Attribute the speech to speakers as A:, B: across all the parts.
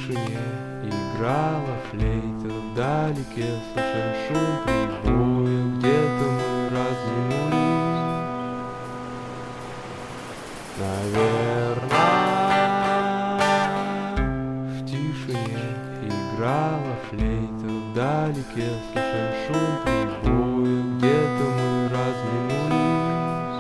A: тишине играла флейта вдалеке, слышен шум прибоя, где-то мы развернулись. Наверное, в тишине играла флейта вдалеке, слышен шум прибоя, где-то мы развернулись.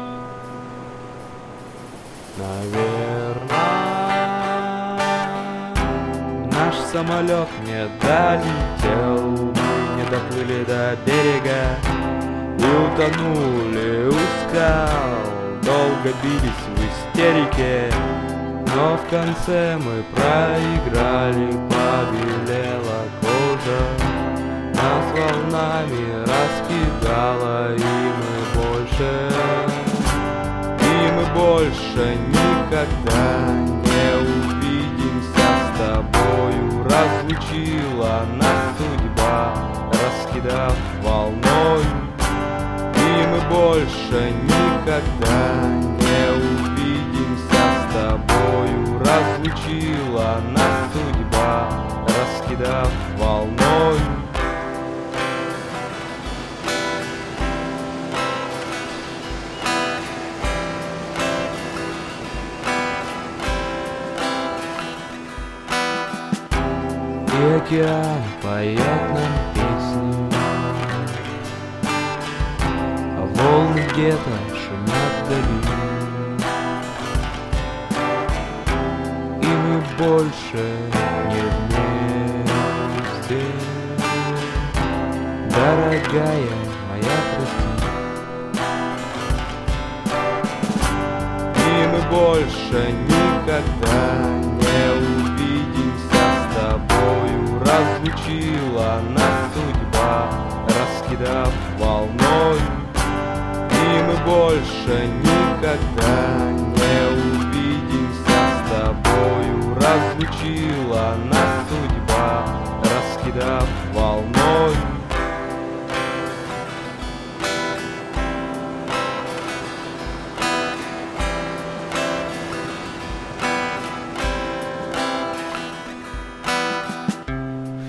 A: Наверное, наш самолет не долетел, мы не доплыли до берега и утонули у скал. Долго бились в истерике, но в конце мы проиграли, побелела кожа, нас волнами раскидала, и мы больше никогда не увидимся с тобою. Разлучила нас судьба, раскидав волной, и мы больше никогда не увидимся с тобою. Разлучила нас судьба, раскидав волной. И океан поет нам песни, а волны где-то шумят вдали. И мы больше не вместе, дорогая моя, прости. И мы больше никогда не увидимся с тобою. Разлучила нас судьба, раскидав волной, и мы больше никогда не увидимся с тобою. Разлучила нас судьба, раскидав волной.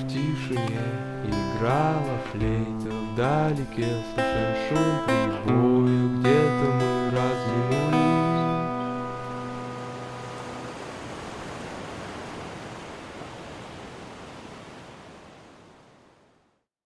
A: Играла флейта вдалеке, слышен шум прибоя.